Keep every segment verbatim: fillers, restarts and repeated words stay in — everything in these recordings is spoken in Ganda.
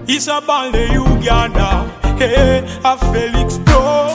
Isabelle Uganda, hey, a Felix Pro,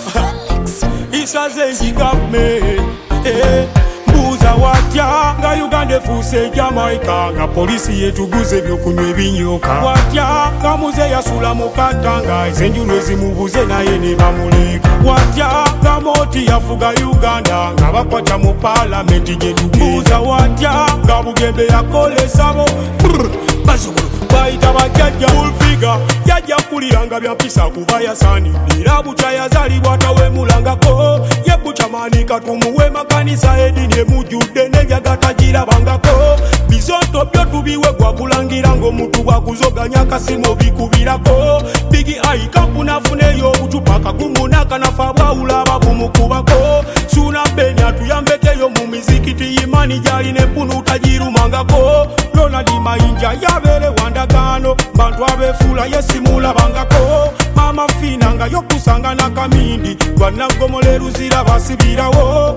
Isa Zengi Government, hey, Mbuza watya, nga Uganda efuse Jamaica, nga polisi yetuguze byokunywa ebinyoka. Watya, nga muze yasula mukatanga, ezenjulo ezimubuze naye ne bamuleka. Watya, nga Moti yafuga Uganda, nga bakwata mu palamenti gye tugenda. Mbuza watya, nga Bugembe yakolesa bo, bazukulu bayita bajjajja Bulfiga yajja kuliranga byampisa kuba yasaanira butya yazaalibwa tawemulangako ye butya manika tumuwe makanisa edini emujjudde n'ebyagatagirabangako bizonto byo tubiwe gwakulangira ng'omuntu bwakuzoganya akasimu bikubirako bigi ayi kampunafuneyo obucupa kagumu n'akanafa bwawula ababumukubako suuna beni atuyambekeyo mu mizikiti imani gyali n'empunu tagirumangako Ronald Mayinja yabeere wandagano bantu abefuula yesimulabangako mama fina nga yokusanga nakamindi lwanagomole luzira basibirawo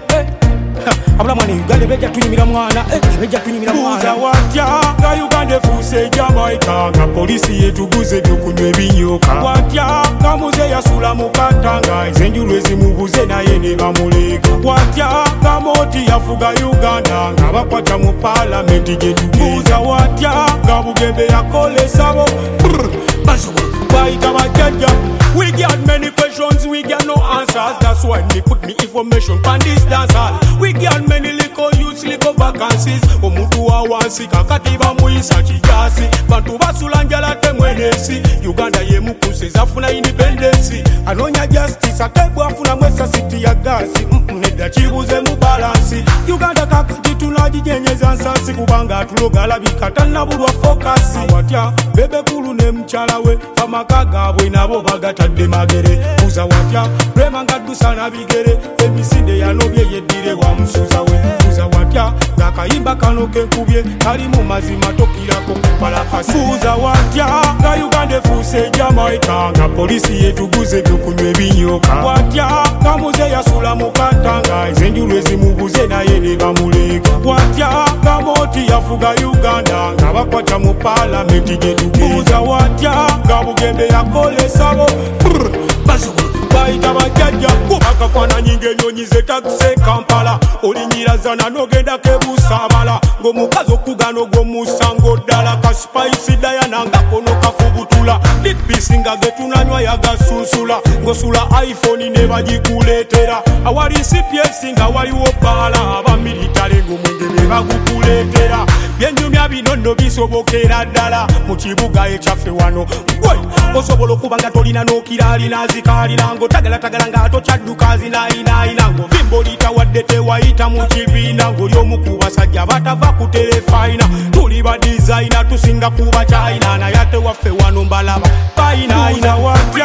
abulamwana Uganda beja tunyumira mwana beja tunyumira mwana watya nga Uganda efuse Jamaica nga polisi yetuguze byokunywa ebinyoka watya nga muze yasula mukatanga ezenjulo ezimubuze naye ne bamuleka watya nga Moti yafuga Uganda nga bakwata mu palamenti gye tugenda watya nga Bugembe yakolesa bo bazukulu bayita bajjajja. We got many questions, we got no answers. That's why me put me information on this dance hall. We got many little youths, little vacancies. Omuntu awansika kati bamuyisa kijasi. Bantu basula njala temwenesi. Uganda ye mukuse zafuna independence. Anonya justice akebwa afuna mwesa city ya gasi. Neda chibuze mu balance. Uganda kakati tunajijenyeza nsasi kubanga tulogala bikata nabulwa focus. Watya bebe kulu ne mchala we amaka gabwe nabo bagatadde magere buza watya rema ngadusa na bigere emisinde yanobye yeddire wa musuza we buza watya ngakayimba kano kenkubye kali mu mazima tokirako kupala kasi buza watya nga Uganda efuse Jamaica nga polisi yetuguze byokunywa ebinyoka watya nga muze yasula mukatanga ezenjulo ezimubuze naye ne bamuleka watya nga Moti yafuga Uganda nga bakwata mu palamenti gye tugenda watya nga Bugembe yakolesa bo bazukulu bayita bajjajja kubakafaananyi ng'ennyonyi zetakise Kampala olinyiraza n'ogenda kebusabala ng'omukazi okugana ogw'omusango ddala kasipayisi Diana nga kono kafubutula dipisi nga getunanywa yagasunsula ng'osula iPhone ne bagikuleetera awali C P S nga waliwo bbaala abamilitale ng'omwenge be bagukuleetera byenjumya bino nno bisobokera ddala mu kibuga ekyaffe wano gwe osobola okuba nga tolina n'okiraalina zikaalina ng'otagalatagala ng'atokyadduka zinaayinaayina ng'ovimba oliyita wadde tewayita mu kibiina ng'oli omu ku basajja batava ku terefayina tuli ba dizayina tusinga kuba kyayina naye ate waffe wano mbalaba bayinaayina watya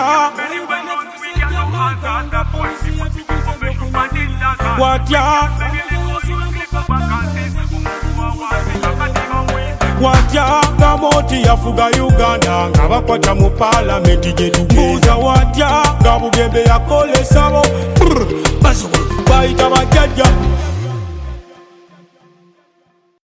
watya watya nga Moti yafuga Uganda nga bakwata mu palamenti gye tugenda watya nga Bugembe yakolesa bo bazukulu bayita bajjajja